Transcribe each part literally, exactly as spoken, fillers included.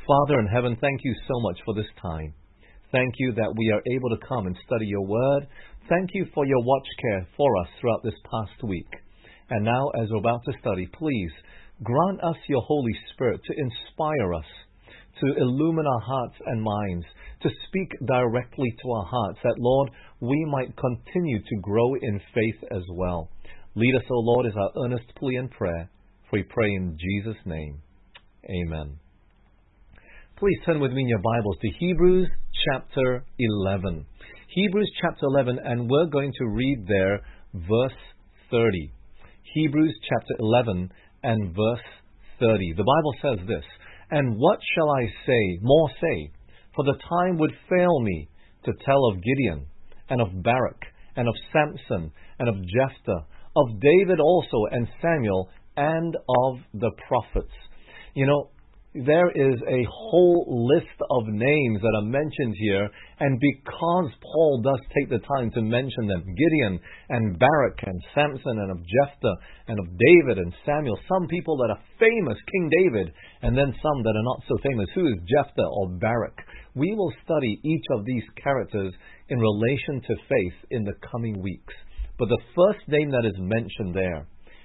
Father in heaven, thank you so much for this time. Thank you that we are able to come and study your word. Thank you for your watch care for us throughout this past week. And now, as we're about to study, please grant us your Holy Spirit to inspire us, to illumine our hearts and minds, to speak directly to our hearts, that, Lord, we might continue to grow in faith as well. Lead us, O Lord, is our earnest plea and prayer, for we pray in Jesus' name. Amen. Please turn with me in your Bibles to Hebrews chapter eleven. Hebrews chapter eleven, and we're going to read there verse thirty. Hebrews chapter eleven and verse thirty. The Bible says this, "And what shall I say, more say? For the time would fail me to tell of Gideon, and of Barak, and of Samson, and of Jephthah, of David also, and Samuel, and of the prophets." You know, there is a whole list of names that are mentioned here, and because Paul does take the time to mention them, Gideon and Barak and Samson and of Jephthah and of David and Samuel, some people that are famous, King David, and then some that are not so famous. Who is Jephthah or Barak? We will study each of these characters in relation to faith in the coming weeks. But the first name that is mentioned there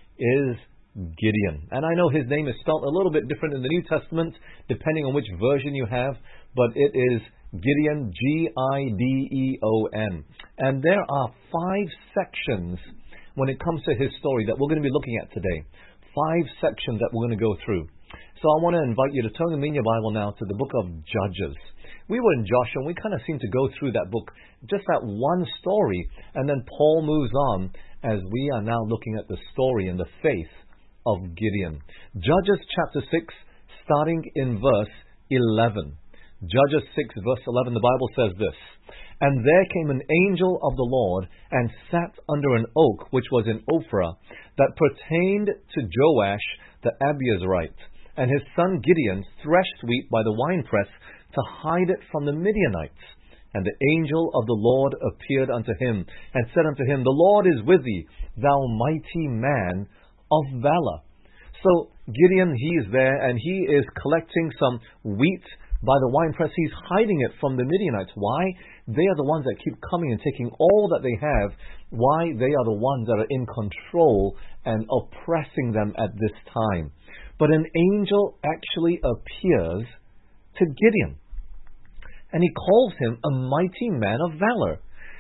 is Gideon. And I know his name is spelled a little bit different in the New Testament, depending on which version you have, but it is Gideon, G I D E O N. And there are five sections when it comes to his story that we're going to be looking at today. Five sections that we're going to go through. So I want to invite you to turn in your Bible now to the book of Judges. We were in Joshua, and we kind of seem to go through that book, just that one story, and then Paul moves on as we are now looking at the story and the faith of Gideon. Judges chapter six, starting in verse eleven. Judges six, verse eleven, the Bible says this, "And there came an angel of the Lord, and sat under an oak which was in Ophrah, that pertained to Joash the Abiezrite. And his son Gideon threshed wheat by the winepress, to hide it from the Midianites. And the angel of the Lord appeared unto him, and said unto him, The Lord is with thee, thou mighty man of valor." So Gideon, he is there, and he is collecting some wheat by the winepress. He's hiding it from the Midianites. Why? They are the ones that keep coming and taking all that they have. Why? They are the ones that are in control and oppressing them at this time. But an angel actually appears to Gideon, and he calls him a mighty man of valor.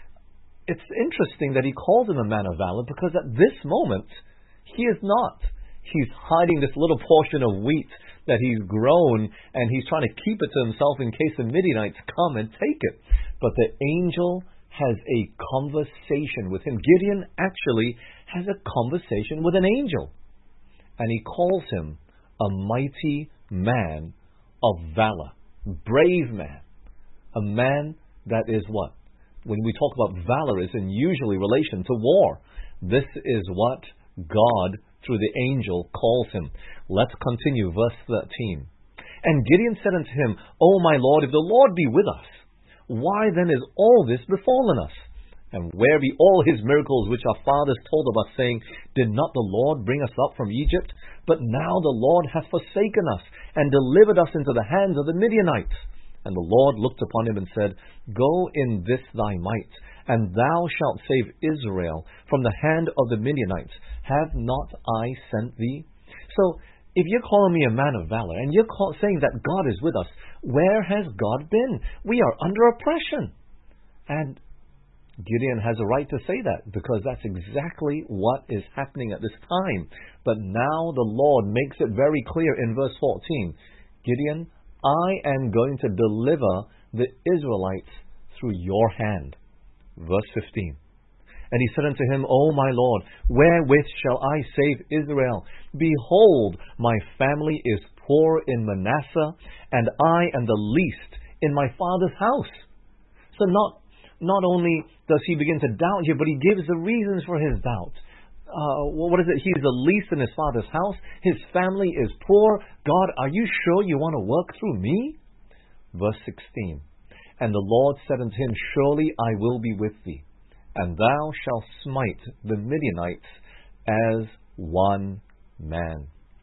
It's interesting that he calls him a man of valor, because at this moment, he is not. He's hiding this little portion of wheat that he's grown, and he's trying to keep it to himself in case the Midianites come and take it. But the angel has a conversation with him. Gideon actually has a conversation with an angel, and he calls him a mighty man of valor. Brave man. A man that is what? When we talk about valor, is in usually relation to war. This is what God, through the angel, calls him. Let's continue, verse thirteen. "And Gideon said unto him, O my Lord, if the Lord be with us, why then is all this befallen us? And where be all his miracles which our fathers told of us, saying, Did not the Lord bring us up from Egypt? But now the Lord hath forsaken us, and delivered us into the hands of the Midianites. And the Lord looked upon him and said, Go in this thy might, and thou shalt save Israel from the hand of the Midianites. Have not I sent thee?" So, if you're calling me a man of valor, and you're call, saying that God is with us, where has God been? We are under oppression. And Gideon has a right to say that, because that's exactly what is happening at this time. But now the Lord makes it very clear in verse fourteen. Gideon, I am going to deliver the Israelites through your hand. Verse fifteen. "And he said unto him, O my Lord, wherewith shall I save Israel? Behold, my family is poor in Manasseh, and I am the least in my father's house." So not not only does he begin to doubt here, but he gives the reasons for his doubt. Uh, what is it? He's the least in his father's house. His family is poor. God, are you sure you want to work through me? Verse sixteen. "And the Lord said unto him, Surely I will be with thee, and thou shalt smite the Midianites as one man."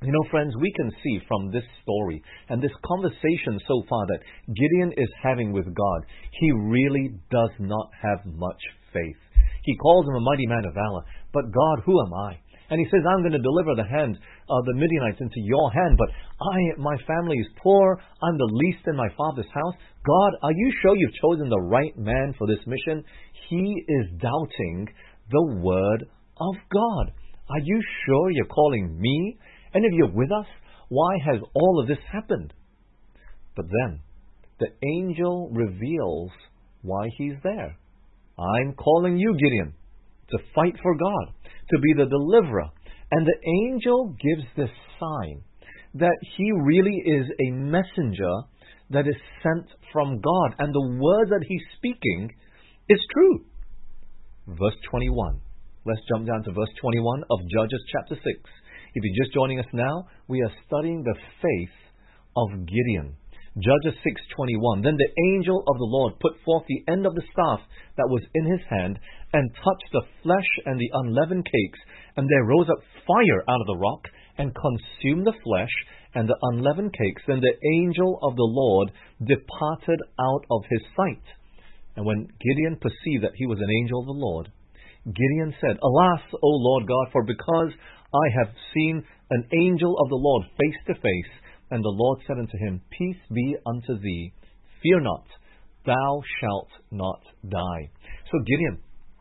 You know, friends, we can see from this story and this conversation so far that Gideon is having with God, he really does not have much faith. He calls him a mighty man of valor, but God, who am I? And he says, I'm going to deliver the hand of the Midianites into your hand, but I, my family is poor, I'm the least in my father's house. God, are you sure you've chosen the right man for this mission? He is doubting the word of God. Are you sure you're calling me? And if you're with us, why has all of this happened? But then, the angel reveals why he's there. I'm calling you, Gideon, to fight for God, to be the deliverer. And the angel gives this sign that he really is a messenger that is sent from God. And the word that he's speaking is true. Verse twenty-one. Let's jump down to verse twenty-one of Judges chapter six. If you're just joining us now, we are studying the faith of Gideon. Judges six twenty-one. Then the angel of the Lord put forth the end of the staff that was in his hand, and touched the flesh and the unleavened cakes, and there rose up fire out of the rock, and consumed the flesh and the unleavened cakes. Then the angel of the Lord departed out of his sight. And when Gideon perceived that he was an angel of the Lord, Gideon said, Alas, O Lord God, for because I have seen an angel of the Lord face to face. And the Lord said unto him, Peace be unto thee, fear not, thou shalt not die. So Gideon,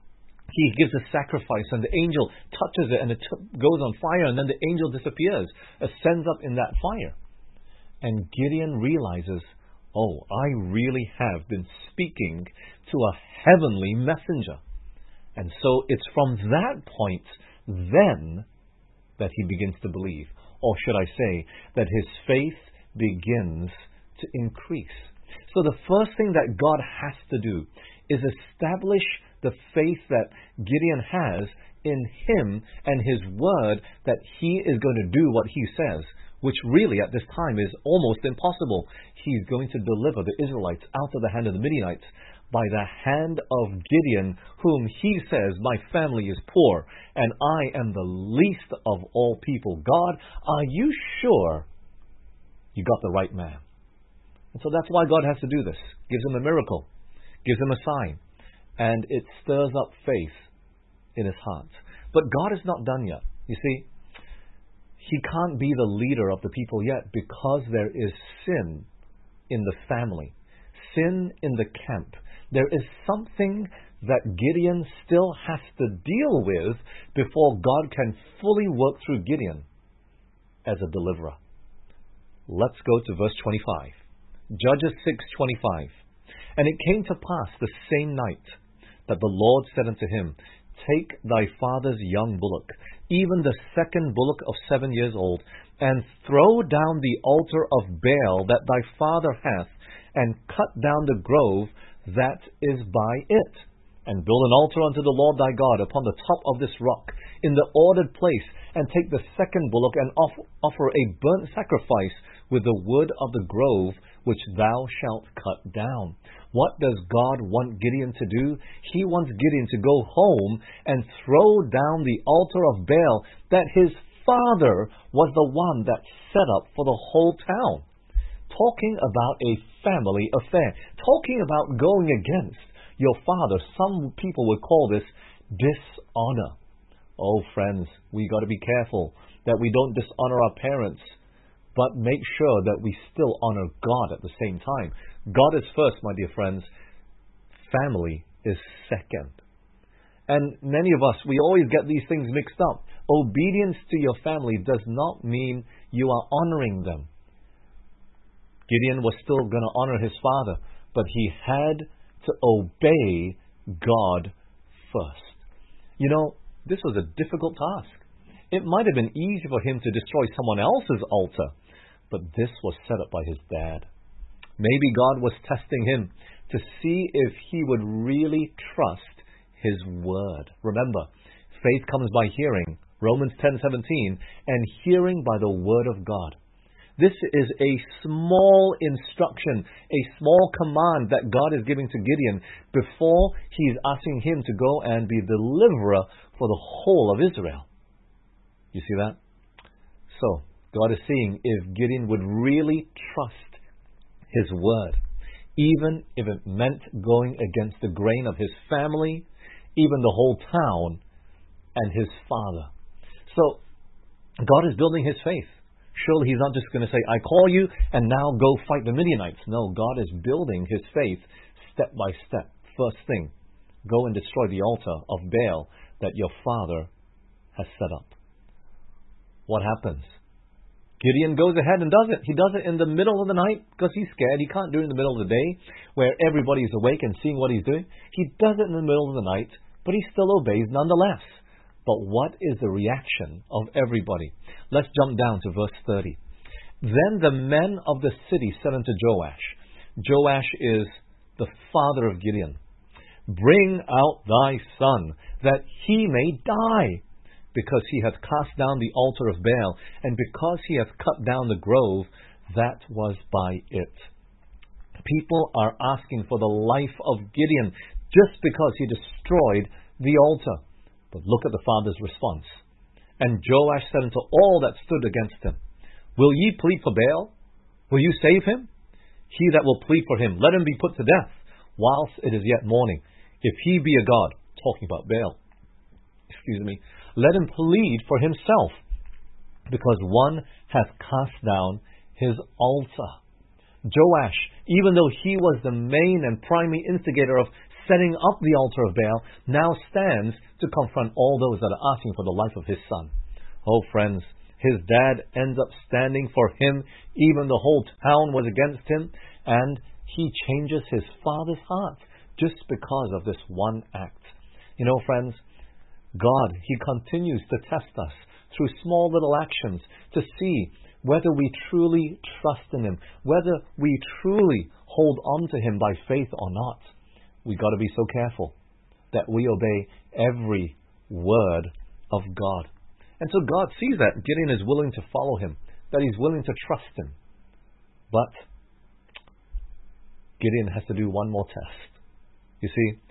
he gives a sacrifice, and the angel touches it, and it t- goes on fire, and then the angel disappears, ascends up in that fire. And Gideon realizes, oh, I really have been speaking to a heavenly messenger. And so it's from that point then that he begins to believe. Or should I say, that his faith begins to increase. So the first thing that God has to do is establish the faith that Gideon has in him and his word that he is going to do what he says, which really at this time is almost impossible. He's going to deliver the Israelites out of the hand of the Midianites by the hand of Gideon, whom he says, my family is poor, and I am the least of all people. God, are you sure you got the right man? And so that's why God has to do this. Gives him a miracle, gives him a sign, and it stirs up faith in his heart. But God is not done yet. You see, he can't be the leader of the people yet because there is sin in the family, sin in the camp. There is something that Gideon still has to deal with before God can fully work through Gideon as a deliverer. Let's go to verse twenty-five. Judges six twenty-five. And it came to pass the same night that the Lord said unto him, Take thy father's young bullock, even the second bullock of seven years old, and throw down the altar of Baal that thy father hath, and cut down the grove that is by it, and build an altar unto the Lord thy God upon the top of this rock, in the ordered place, and take the second bullock, and off- offer a burnt sacrifice with the wood of the grove which thou shalt cut down. What does God want Gideon to do? He wants Gideon to go home and throw down the altar of Baal that his father was the one that set up for the whole town. Talking about a family affair. Talking about going against your father. Some people would call this dishonor. Oh, friends, we got to be careful that we don't dishonor our parents, but make sure that we still honor God at the same time. God is first, my dear friends. Family is second. And many of us, we always get these things mixed up. Obedience to your family does not mean you are honoring them. Gideon was still going to honor his father, but he had to obey God first. You know, this was a difficult task. It might have been easy for him to destroy someone else's altar, but this was set up by his dad. Maybe God was testing him to see if he would really trust his word. Remember, faith comes by hearing, Romans ten seventeen, and hearing by the word of God. This is a small instruction, a small command that God is giving to Gideon before he is asking him to go and be deliverer for the whole of Israel. You see that? So, God is seeing if Gideon would really trust his word, even if it meant going against the grain of his family, even the whole town, and his father. So, God is building his faith. Surely he's not just going to say, I call you and now go fight the Midianites. No, God is building his faith step by step. First thing, go and destroy the altar of Baal that your father has set up. What happens? Gideon goes ahead and does it. He does it in the middle of the night because he's scared. He can't do it in the middle of the day where everybody is awake and seeing what he's doing. He does it in the middle of the night, but he still obeys nonetheless. But what is the reaction of everybody? Let's jump down to verse thirty. Then the men of the city said unto Joash, Joash is the father of Gideon, bring out thy son, that he may die, because he hath cast down the altar of Baal, and because he hath cut down the grove that was by it. People are asking for the life of Gideon just because he destroyed the altar. But look at the father's response. And Joash said unto all that stood against him, Will ye plead for Baal? Will you save him? He that will plead for him, let him be put to death, whilst it is yet morning. If he be a god, talking about Baal, excuse me, let him plead for himself, because one hath cast down his altar. Joash, even though he was the main and primary instigator of setting up the altar of Baal, now stands to confront all those that are asking for the life of his son. Oh, friends, his dad ends up standing for him, even the whole town was against him, and he changes his father's heart just because of this one act. You know, friends, God, he continues to test us through small little actions to see whether we truly trust in him, whether we truly hold on to him by faith or not. We've got to be so careful that we obey every word of God. And so God sees that Gideon is willing to follow him, that he's willing to trust him. But Gideon has to do one more test. You see,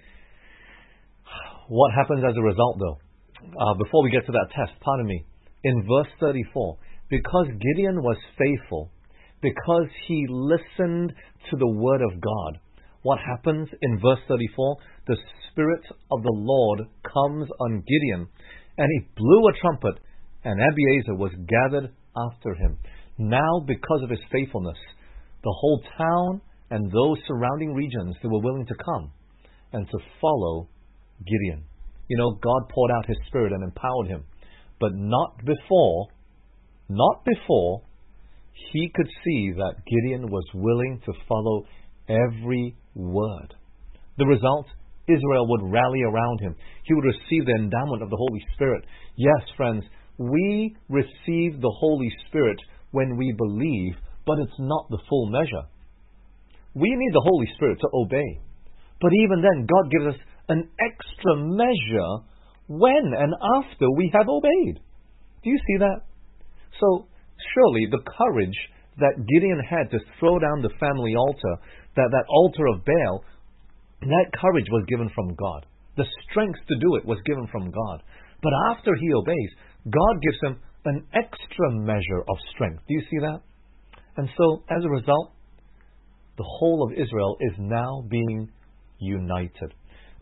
what happens as a result though? Uh, before we get to that test, pardon me, in verse thirty-four, because Gideon was faithful, because he listened to the word of God, what happens in verse thirty-four? The Spirit of the Lord comes on Gideon, and he blew a trumpet, and Abiezer was gathered after him. Now, because of his faithfulness, the whole town and those surrounding regions, they were willing to come and to follow Gideon. You know, God poured out his Spirit and empowered him, but not before, not before he could see that Gideon was willing to follow every word. The result, Israel would rally around him. He would receive the endowment of the Holy Spirit. Yes, friends, we receive the Holy Spirit when we believe, but it's not the full measure. We need the Holy Spirit to obey. But even then, God gives us an extra measure when and after we have obeyed. Do you see that? So, surely the courage that Gideon had to throw down the family altar, that, that altar of Baal, that courage was given from God. The strength to do it was given from God. But after he obeys, God gives him an extra measure of strength. Do you see that? And so, as a result, the whole of Israel is now being united.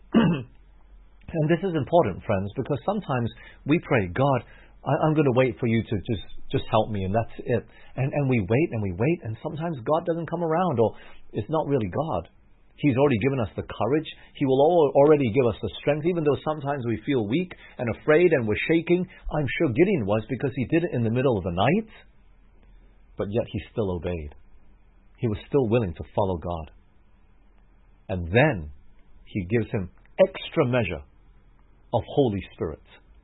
And this is important, friends, because sometimes we pray, God, I, I'm going to wait for you to just, just help me, and that's it. And, and we wait and we wait, and sometimes God doesn't come around, or it's not really God. He's already given us the courage. He will already give us the strength, even though sometimes we feel weak and afraid and we're shaking. I'm sure Gideon was, because he did it in the middle of the night, but yet he still obeyed. He was still willing to follow God. And then he gives him extra measure of Holy Spirit.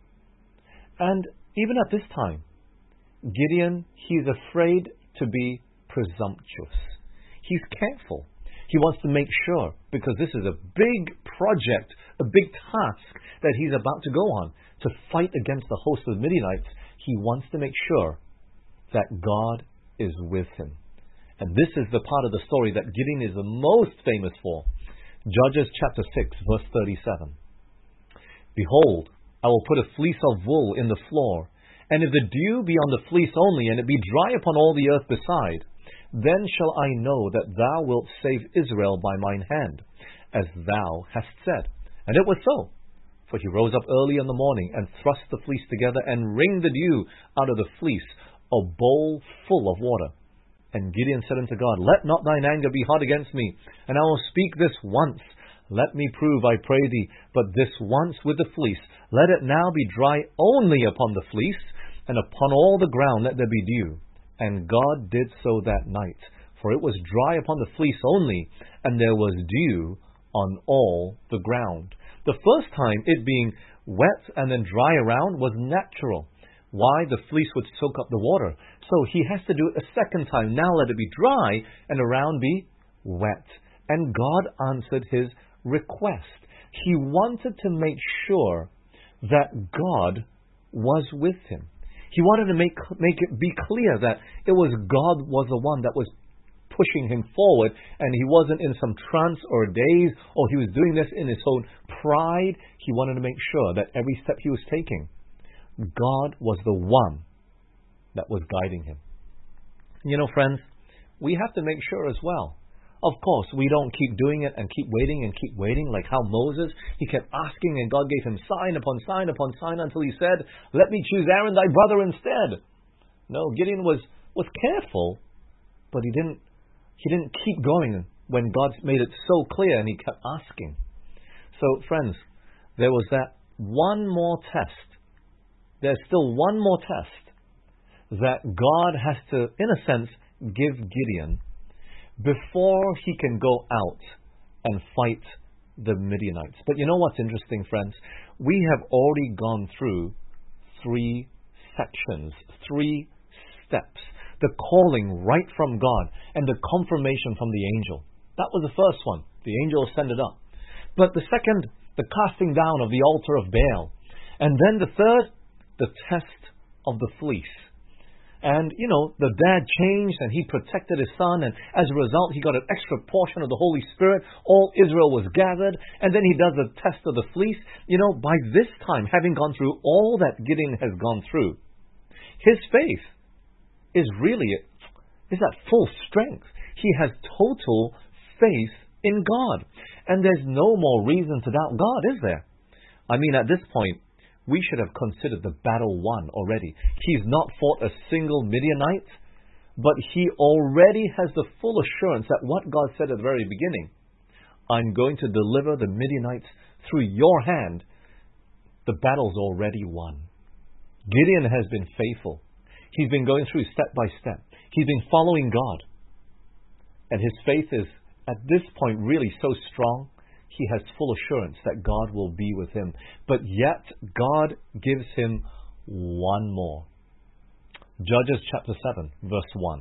And even at this time, Gideon, he's afraid to be presumptuous. He's careful. He wants to make sure, because this is a big project, a big task that he's about to go on, to fight against the host of the Midianites. He wants to make sure that God is with him. And this is the part of the story that Gideon is the most famous for. Judges chapter six, verse thirty-seven. Behold, I will put a fleece of wool in the floor, And if the dew be on the fleece only, and it be dry upon all the earth beside, then shall I know that thou wilt save Israel by mine hand, as thou hast said. And it was so. For he rose up early in the morning, and thrust the fleece together, and wringed the dew out of the fleece, a bowl full of water. And Gideon said unto God, Let not thine anger be hot against me, and I will speak this once. Let me prove, I pray thee, but this once with the fleece. Let it now be dry only upon the fleece, and upon all the ground let there be dew. And God did so that night, for it was dry upon the fleece only, and there was dew on all the ground. The first time, it being wet and then dry around, was natural. Why? The fleece would soak up the water. So he has to do it a second time. Now let it be dry and around be wet. And God answered his request. He wanted to make sure that God was with him. He wanted to make, make it be clear that it was God was the one that was pushing him forward, and he wasn't in some trance or daze, or he was doing this in his own pride. He wanted to make sure that every step he was taking, God was the one that was guiding him. You know, friends, we have to make sure as well. Of course, we don't keep doing it and keep waiting and keep waiting, like how Moses, he kept asking, and God gave him sign upon sign upon sign until he said, Let me choose Aaron thy brother instead. No, Gideon was, was careful, but he didn't He didn't keep going when God made it so clear, and he kept asking. So, friends, there was that one more test. There's still one more test that God has to, in a sense, give Gideon before he can go out and fight the Midianites. But you know what's interesting, friends? We have already gone through three sections, three steps. The calling right from God and the confirmation from the angel. That was the first one. The angel ascended up. But the second, the casting down of the altar of Baal. And then the third, the test of the fleece. And, you know, the dad changed and he protected his son, and as a result he got an extra portion of the Holy Spirit. All Israel was gathered, and then he does the test of the fleece. You know, by this time, having gone through all that Gideon has gone through, his faith is really, is at full strength. He has total faith in God. And there's no more reason to doubt God, is there? I mean, at this point, we should have considered the battle won already. He's not fought a single Midianite, but he already has the full assurance that what God said at the very beginning, I'm going to deliver the Midianites through your hand. The battle's already won. Gideon has been faithful. He's been going through step by step. He's been following God. And his faith is, at this point, really so strong, he has full assurance that God will be with him. But yet, God gives him one more. Judges chapter seven, verse one.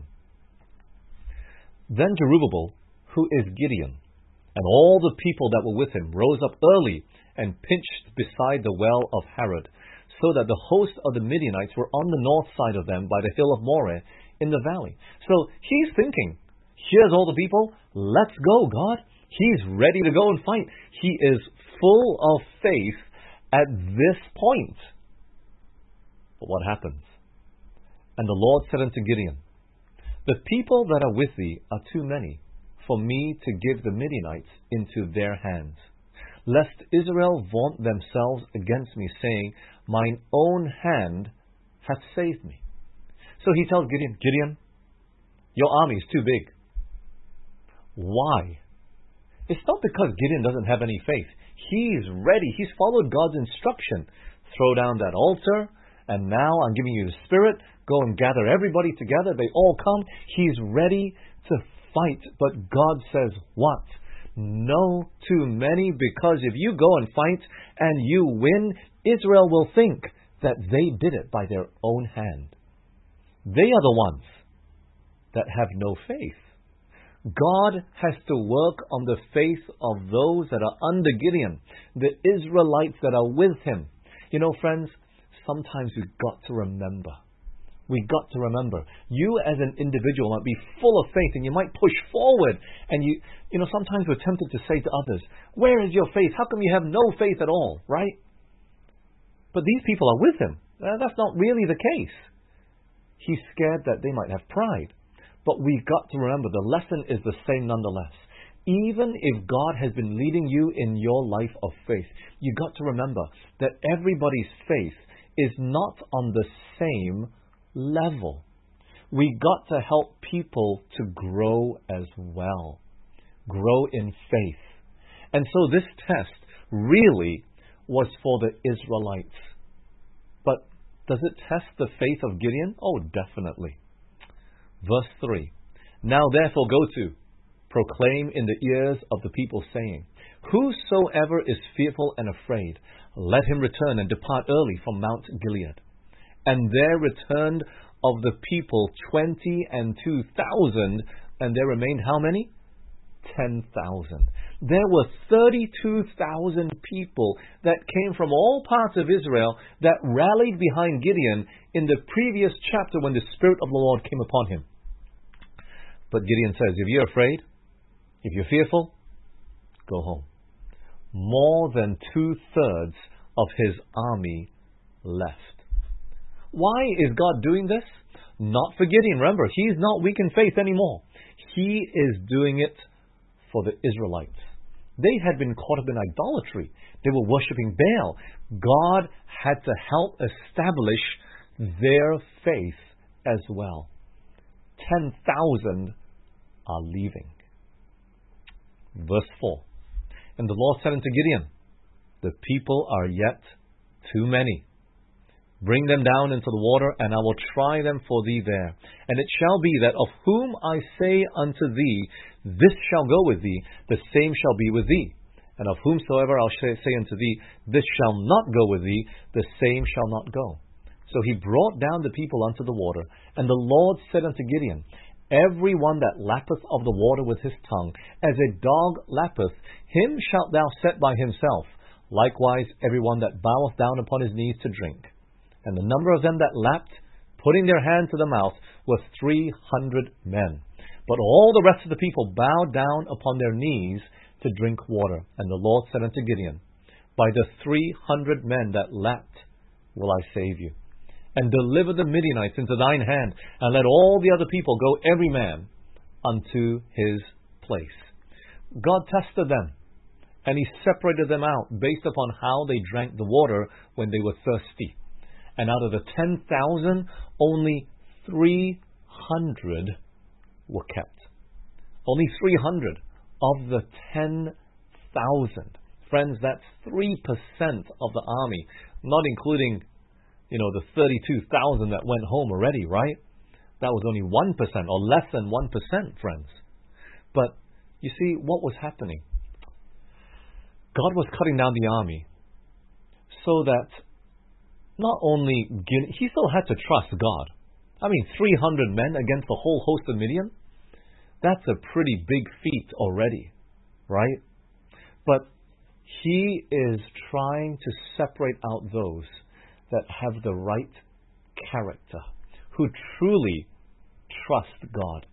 Then Jerubbaal, who is Gideon, and all the people that were with him, rose up early and pitched beside the well of Harod, so that the host of the Midianites were on the north side of them by the hill of Moreh in the valley. So he's thinking, here's all the people, let's go, God. He's ready to go and fight. He is full of faith at this point. But what happens? And the Lord said unto Gideon, The people that are with thee are too many for me to give the Midianites into their hands, lest Israel vaunt themselves against me, saying, Mine own hand hath saved me. So he tells Gideon, Gideon, your army is too big. Why? It's not because Gideon doesn't have any faith. He's ready. He's followed God's instruction. Throw down that altar, and now I'm giving you the Spirit. Go and gather everybody together. They all come. He's ready to fight. But God says, what? No too many, because if you go and fight and you win, Israel will think that they did it by their own hand. They are the ones that have no faith. God has to work on the faith of those that are under Gideon, the Israelites that are with him. You know, friends, sometimes we've got to remember. We've got to remember. You as an individual might be full of faith and you might push forward. And you, you know, sometimes we're tempted to say to others, where is your faith? How come you have no faith at all, right? But these people are with him. Uh, that's not really the case. He's scared that they might have pride. But we've got to remember the lesson is the same nonetheless. Even if God has been leading you in your life of faith, you've got to remember that everybody's faith is not on the same level. We've got to help people to grow as well. Grow in faith. And so this test really was for the Israelites. But does it test the faith of Gideon? Oh, definitely. Verse three. Now therefore go to, proclaim in the ears of the people, saying, whosoever is fearful and afraid, let him return and depart early from Mount Gilead. And there returned of the people twenty and two thousand, and there remained how many? Ten thousand. There were thirty-two thousand people that came from all parts of Israel that rallied behind Gideon in the previous chapter when the Spirit of the Lord came upon him. But Gideon says, if you're afraid, if you're fearful, go home. More than two-thirds of his army left. Why is God doing this? Not for Gideon. Remember, he's not weak in faith anymore. He is doing it for the Israelites. They had been caught up in idolatry. They were worshipping Baal. God had to help establish their faith as well. Ten thousand are leaving. Verse four. And the Lord said unto Gideon, the people are yet too many. Bring them down into the water, and I will try them for thee there. And it shall be that of whom I say unto thee, this shall go with thee, the same shall be with thee. And of whomsoever I shall say unto thee, this shall not go with thee, the same shall not go. So he brought down the people unto the water. And the Lord said unto Gideon, every one that lappeth of the water with his tongue, as a dog lappeth, him shalt thou set by himself. Likewise every one that boweth down upon his knees to drink. And the number of them that lapped, putting their hand to the mouth, was three hundred men. But all the rest of the people bowed down upon their knees to drink water. And the Lord said unto Gideon, by the three hundred men that lapped will I save you, and deliver the Midianites into thine hand, and let all the other people go every man unto his place. God tested them, and he separated them out based upon how they drank the water when they were thirsty. And out of the ten thousand, only three hundred were kept. Only three hundred of the ten thousand. Friends, that's three percent of the army, not including, you know, the thirty-two thousand that went home already, right? That was only one percent, or less than one percent, friends. But, you see, what was happening? God was cutting down the army so that not only, he still had to trust God. I mean, three hundred men against the whole host of Midian? That's a pretty big feat already, right? But he is trying to separate out those that have the right character, who truly trust God.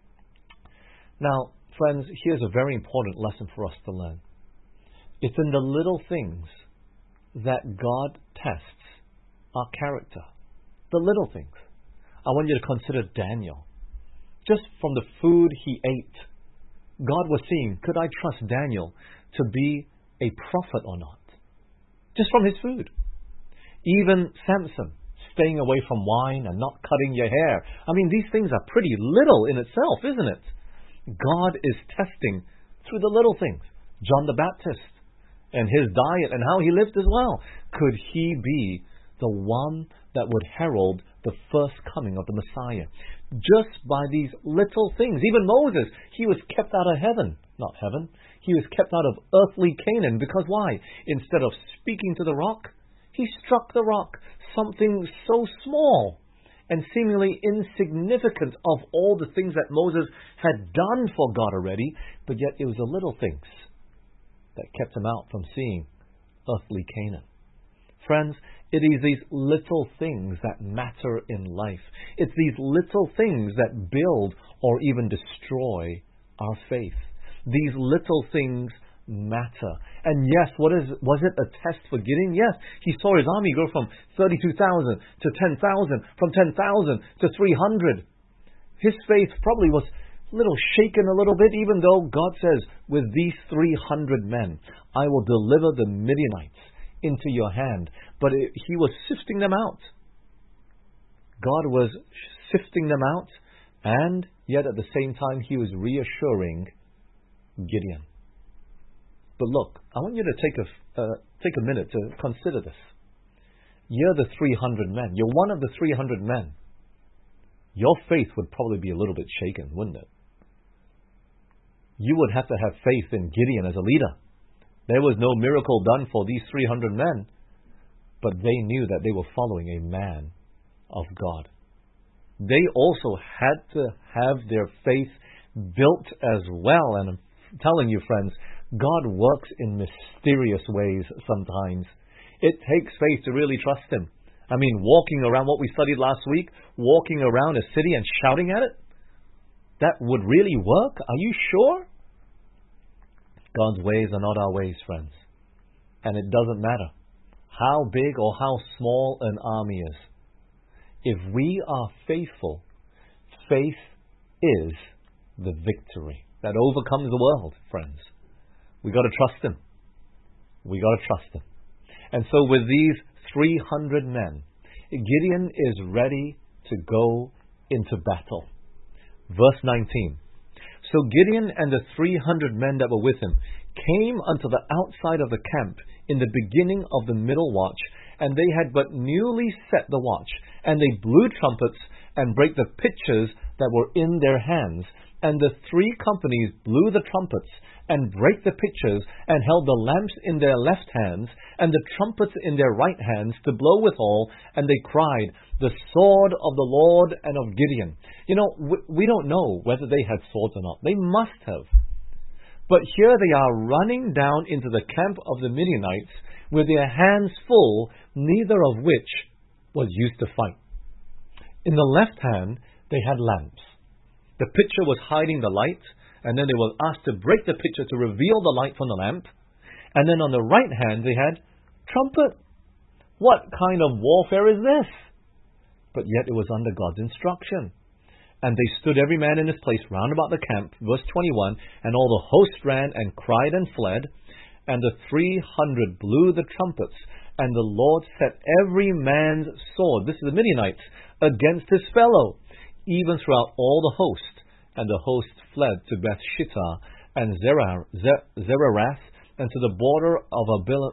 Now, friends, here's a very important lesson for us to learn. It's in the little things that God tests our character. The little things. I want you to consider Daniel. Just from the food he ate, God was seeing, could I trust Daniel to be a prophet or not? Just from his food. Even Samson, staying away from wine and not cutting your hair. I mean, these things are pretty little in itself, isn't it? God is testing through the little things. John the Baptist and his diet and how he lived as well. Could he be the one that would herald the first coming of the Messiah? Just by these little things. Even Moses, he was kept out of heaven. Not heaven. He was kept out of earthly Canaan. Because why? Instead of speaking to the rock, he struck the rock. Something so small and seemingly insignificant of all the things that Moses had done for God already. But yet it was the little things that kept him out from seeing earthly Canaan. Friends, it is these little things that matter in life. It's these little things that build or even destroy our faith. These little things matter. And yes, what is was it a test for Gideon? Yes, he saw his army grow from thirty-two thousand to ten thousand, from ten thousand to three hundred. His faith probably was a little shaken a little bit, even though God says, with these three hundred men, I will deliver the Midianites into your hand. But it, he was sifting them out. God was sifting them out, and yet at the same time he was reassuring Gideon. But look, I want you to take a, uh, take a minute to consider this. You're the three hundred men. You're one of the three hundred men. Your faith would probably be a little bit shaken, wouldn't it? You would have to have faith in Gideon as a leader. There was no miracle done for these three hundred men, but they knew that they were following a man of God. They also had to have their faith built as well. And I'm telling you, friends, God works in mysterious ways sometimes. It takes faith to really trust Him. I mean, walking around what we studied last week, walking around a city and shouting at it, that would really work? Are you sure? God's ways are not our ways, friends. And it doesn't matter how big or how small an army is. If we are faithful, faith is the victory that overcomes the world, friends. We got to trust Him. We got to trust Him. And so with these three hundred men, Gideon is ready to go into battle. Verse nineteen. So Gideon and the three hundred men that were with him came unto the outside of the camp in the beginning of the middle watch, and they had but newly set the watch, and they blew trumpets and brake the pitchers that were in their hands. And the three companies blew the trumpets and brake the pitchers, and held the lamps in their left hands, and the trumpets in their right hands, to blow withal. And they cried, the sword of the Lord and of Gideon. You know, we, we don't know whether they had swords or not. They must have. But here they are running down into the camp of the Midianites with their hands full, neither of which was used to fight. In the left hand, they had lamps. The pitcher was hiding the light, and then they were asked to break the pitcher to reveal the light from the lamp. And then on the right hand, they had trumpet. What kind of warfare is this? But yet it was under God's instruction. And they stood every man in his place round about the camp, verse twenty-one, and all the host ran and cried and fled, and the three hundred blew the trumpets, and the Lord set every man's sword, this is the Midianites, against his fellow, even throughout all the host. And the host fled to Beth-shittah and Zerar, Zerarath, and to the border of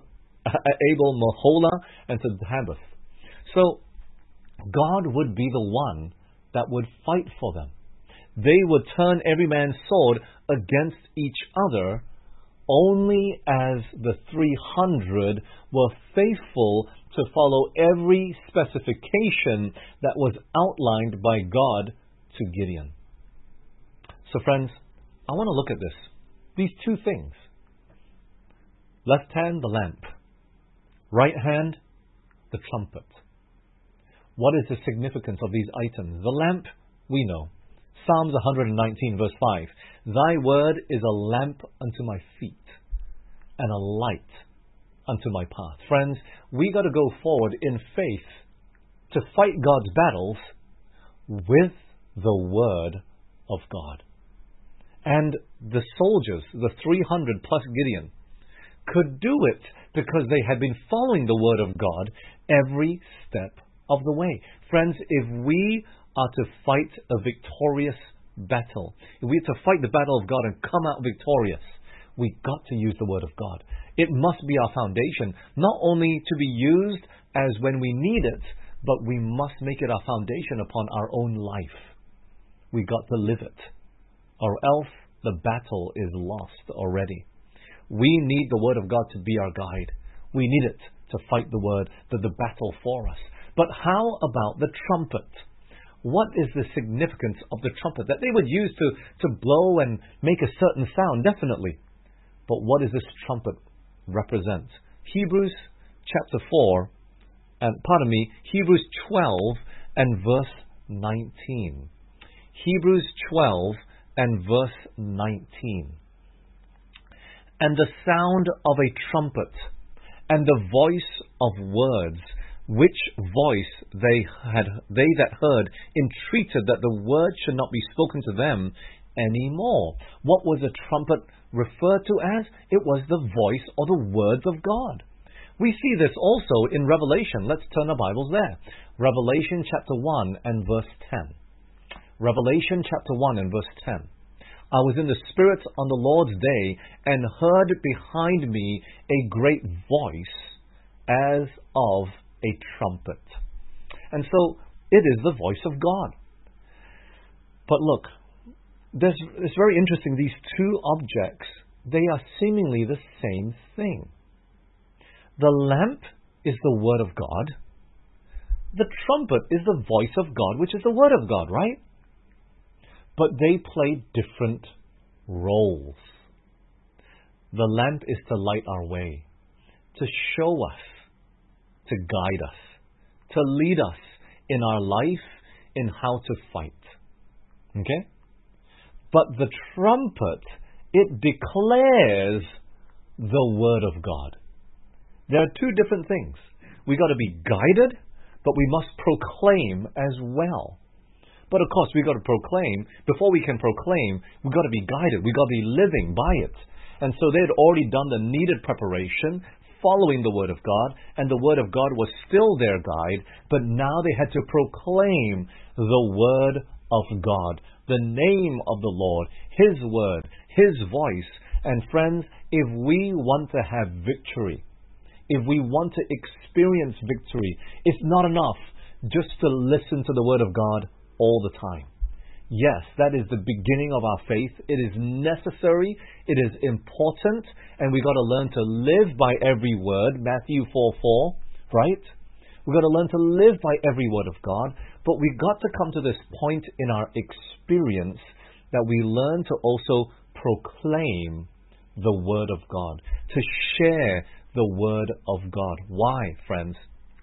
Abel-Meholah, and to Habbeth. So, God would be the one that would fight for them. They would turn every man's sword against each other, only as the three hundred were faithful to follow every specification that was outlined by God to Gideon. So friends, I want to look at this. These two things. Left hand, the lamp. Right hand, the trumpet. What is the significance of these items? The lamp, we know. Psalms one nineteen verse five. Thy word is a lamp unto my feet, and a light unto my path. Friends, we got to go forward in faith to fight God's battles with the word of God. And the soldiers, the three hundred plus Gideon, could do it because they had been following the word of God every step of the way. Friends, if we are to fight a victorious battle, if we are to fight the battle of God and come out victorious, we've got to use the word of God. It must be our foundation, not only to be used as when we need it, but we must make it our foundation upon our own life. We've got to live it, or else the battle is lost already. We need the word of God to be our guide. We need it to fight the word, the, the battle for us. But how about the trumpet? What is the significance of the trumpet? That they would use to, to blow and make a certain sound, definitely. But what does this trumpet represent? Hebrews chapter four, and pardon me, Hebrews twelve and verse nineteen. Hebrews twelve and verse nineteen. and the sound of a trumpet, and the voice of words, which voice they had they that heard entreated that the word should not be spoken to them any more. What was a trumpet referred to as? It was the voice or the words of God. We see this also in Revelation. Let's turn our Bibles there. Revelation chapter one and verse ten. Revelation chapter one and verse ten. I was in the Spirit on the Lord's day, and heard behind me a great voice as of a trumpet. And so, it is the voice of God. But look, there's, it's very interesting, these two objects, they are seemingly the same thing. The lamp is the Word of God. The trumpet is the voice of God, which is the Word of God, right? But they play different roles. The lamp is to light our way, to show us, to guide us, to lead us in our life, in how to fight. Okay? But the trumpet, it declares the Word of God. There are two different things. We got to be guided, but we must proclaim as well. But of course, we've got to proclaim. Before we can proclaim, we've got to be guided. We've got to be living by it. And so they had already done the needed preparation, following the Word of God, and the Word of God was still their guide, but now they had to proclaim the Word of God, the name of the Lord, His Word, His voice. And friends, if we want to have victory, if we want to experience victory, it's not enough just to listen to the Word of God all the time. Yes, that is the beginning of our faith. It is necessary, it is important, and we've got to learn to live by every word, Matthew four four, right? We've got to learn to live by every word of God, but we've got to come to this point in our experience that we learn to also proclaim the Word of God, to share the Word of God. Why, friends?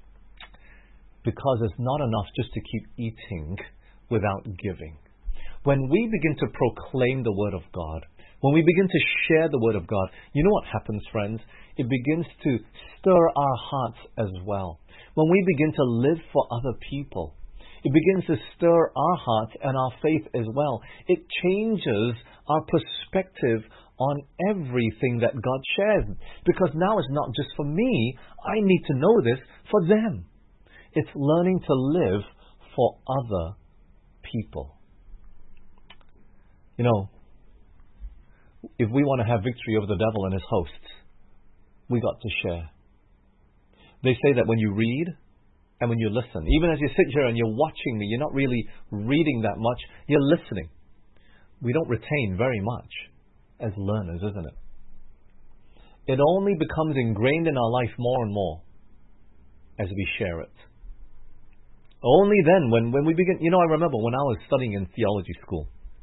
Because it's not enough just to keep eating without giving. When we begin to proclaim the Word of God, when we begin to share the Word of God, you know what happens, friends? It begins to stir our hearts as well. When we begin to live for other people, it begins to stir our hearts and our faith as well. It changes our perspective on everything that God shares. Because now it's not just for me. I need to know this for them. It's learning to live for other people. You know, if we want to have victory over the devil and his hosts, we got to share. They say that when you read and when you listen, even as you sit here and you're watching me, you're not really reading that much, you're listening. We don't retain very much as learners, isn't it? It only becomes ingrained in our life more and more as we share it. Only then, when, when we begin, you know, I remember when I was studying in theology school,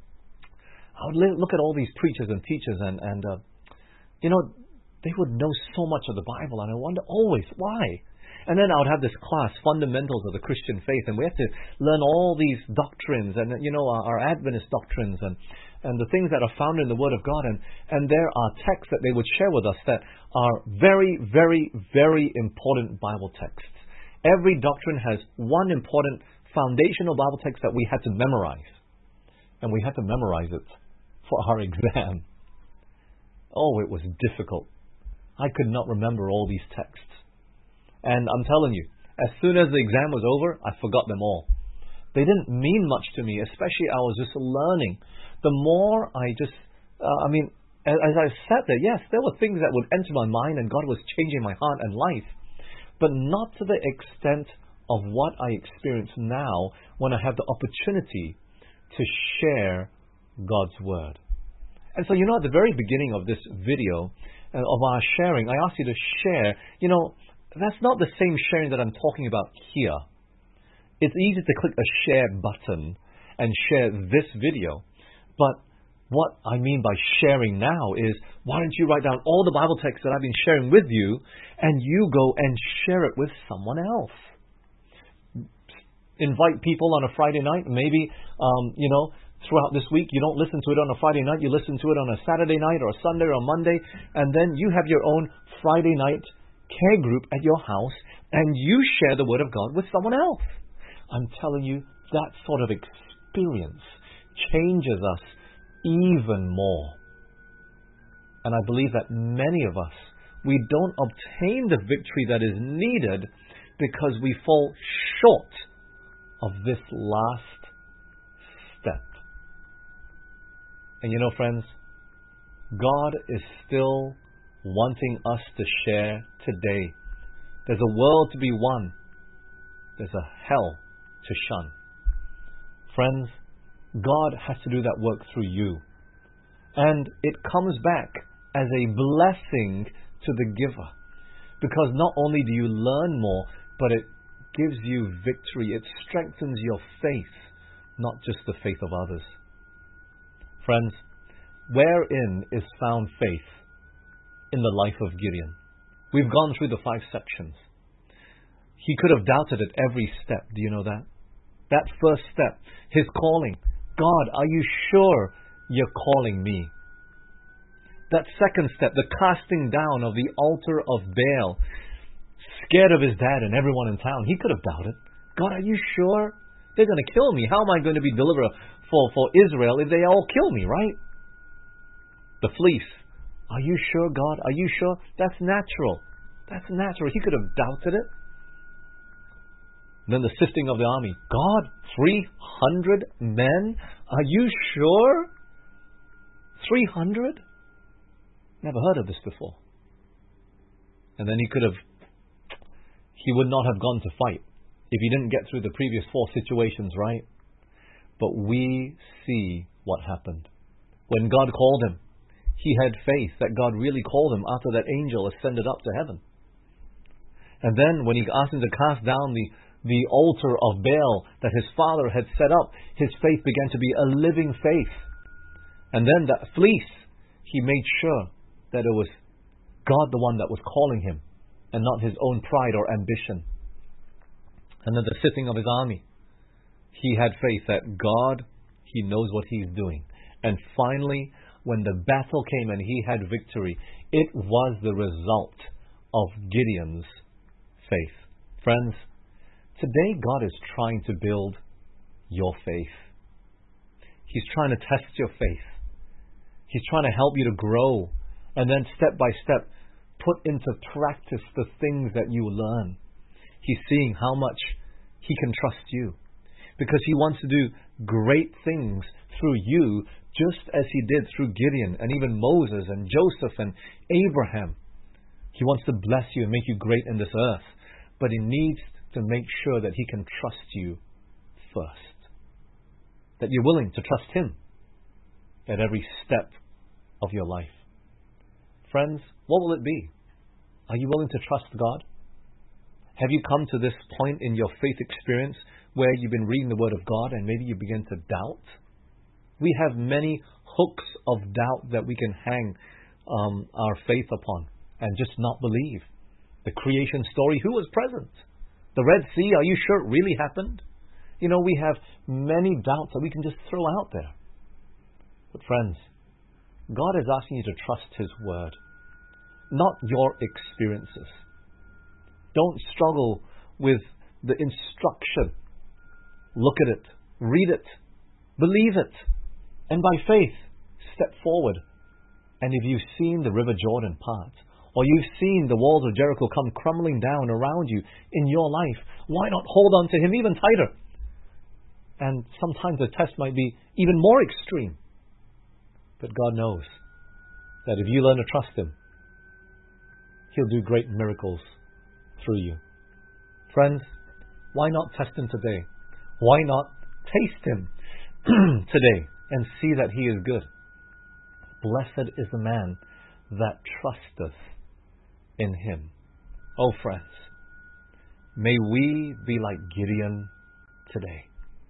I would look at all these preachers and teachers and, and uh, you know, they would know so much of the Bible, and I wonder always, why? And then I would have this class, Fundamentals of the Christian Faith, and we have to learn all these doctrines, and, you know, our, our Adventist doctrines, and, and the things that are found in the Word of God, and, and there are texts that they would share with us that are very, very, very important Bible texts. Every doctrine has one important foundational Bible text that we had to memorize. And we had to memorize it for our exam. Oh, it was difficult. I could not remember all these texts. And I'm telling you, as soon as the exam was over, I forgot them all. They didn't mean much to me, especially I was just learning. The more I just, uh, I mean, as, as I sat there, yes, there were things that would enter my mind and God was changing my heart and life. But not to the extent of what I experience now when I have the opportunity to share God's Word. And so, you know, at the very beginning of this video, uh, of our sharing, I asked you to share. You know, that's not the same sharing that I'm talking about here. It's easy to click a share button and share this video. But what I mean by sharing now is, why don't you write down all the Bible texts that I've been sharing with you, and you go and share it with someone else. Invite people on a Friday night, maybe, um, you know, throughout this week. You don't listen to it on a Friday night. You listen to it on a Saturday night or a Sunday or a Monday. And then you have your own Friday night care group at your house, and you share the Word of God with someone else. I'm telling you, that sort of experience changes us even more. And I believe that many of us, we don't obtain the victory that is needed because we fall short of this last step. And you know, friends, God is still wanting us to share today. There's a world to be won. There's a hell to shun. Friends, God has to do that work through you. And it comes back as a blessing to the giver. Because not only do you learn more, but it gives you victory. It strengthens your faith, not just the faith of others. Friends, wherein is found faith in the life of Gideon? We've gone through the five sections. He could have doubted at every step. Do you know that? That first step, his calling. God, are you sure you're calling me? That second step, the casting down of the altar of Baal, scared of his dad and everyone in town. He could have doubted. God, are you sure? They're going to kill me. How am I going to be deliverer for, for Israel if they all kill me, right? The fleece. Are you sure, God? Are you sure? That's natural. That's natural. He could have doubted it. Then the sifting of the army. God, three hundred men? Are you sure? three hundred? Never heard of this before. And then he could have, he would not have gone to fight if he didn't get through the previous four situations, right? But we see what happened. When God called him, he had faith that God really called him after that angel ascended up to heaven. And then when he asked him to cast down the, the altar of Baal that his father had set up, his faith began to be a living faith. And then that fleece, he made sure that it was God the one that was calling him and not his own pride or ambition. And then the sitting of his army, he had faith that God, he knows what he's doing. And finally, when the battle came and he had victory, it was the result of Gideon's faith. Friends, today God is trying to build your faith. He's trying to test your faith. He's trying to help you to grow and then step by step put into practice the things that you learn. He's seeing how much he can trust you, because he wants to do great things through you, just as he did through Gideon and even Moses and Joseph and Abraham. He wants to bless you and make you great in this earth, but he needs to make sure that he can trust you first, that you're willing to trust him at every step of your life. Friends, what will it be? Are you willing to trust God? Have you come to this point in your faith experience where you've been reading the Word of God and maybe you begin to doubt? We have many hooks of doubt that we can hang um, our faith upon and just not believe. The creation story, who was present? The Red Sea, are you sure it really happened? You know, we have many doubts that we can just throw out there. But friends, God is asking you to trust His Word, not your experiences. Don't struggle with the instruction. Look at it, read it, believe it, and by faith, step forward. And if you've seen the River Jordan part, or you've seen the walls of Jericho come crumbling down around you in your life, why not hold on to Him even tighter? And sometimes the test might be even more extreme. But God knows that if you learn to trust Him, He'll do great miracles through you. Friends, why not test Him today? Why not taste Him today and see that He is good? Blessed is the man that trusteth in Him. Oh friends, may we be like Gideon today.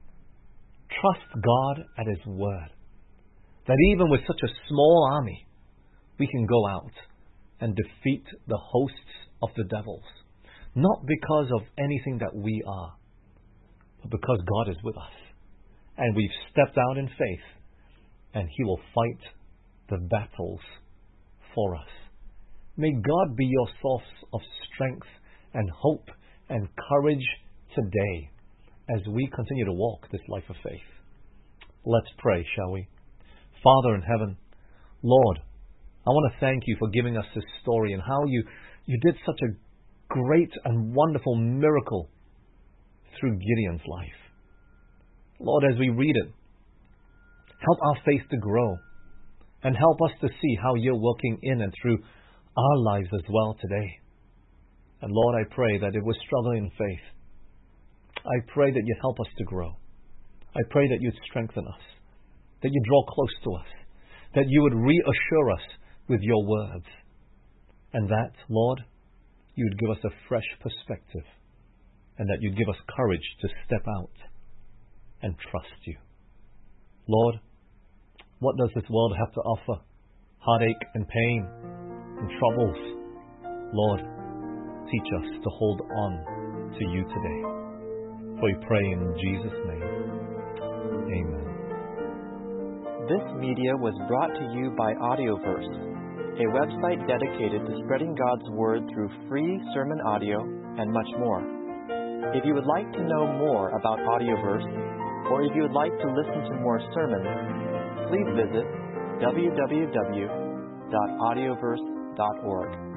Trust God at His word, that even with such a small army, we can go out and defeat the hosts of the devils. Not because of anything that we are, but because God is with us. and we've stepped out in faith, and He will fight the battles for us. May God be your source of strength and hope and courage today as we continue to walk this life of faith. Let's pray, shall we? Father in heaven, Lord, I want to thank You for giving us this story and how You, you did such a great and wonderful miracle through Gideon's life. Lord, as we read it, help our faith to grow and help us to see how You're working in and through our lives as well today. And Lord, I pray that if we're struggling in faith, I pray that You'd help us to grow. I pray that You'd strengthen us, that You'd draw close to us, that You would reassure us with Your words, and that, Lord, You'd give us a fresh perspective, and that You'd give us courage to step out and trust You. Lord, what does this world have to offer? Heartache and pain and troubles. Lord, teach us to hold on to You today. For we pray in Jesus' name. Amen. This media was brought to you by Audioverse, a website dedicated to spreading God's Word through free sermon audio and much more. If you would like to know more about Audioverse, or if you would like to listen to more sermons, please visit w w w dot audioverse dot org.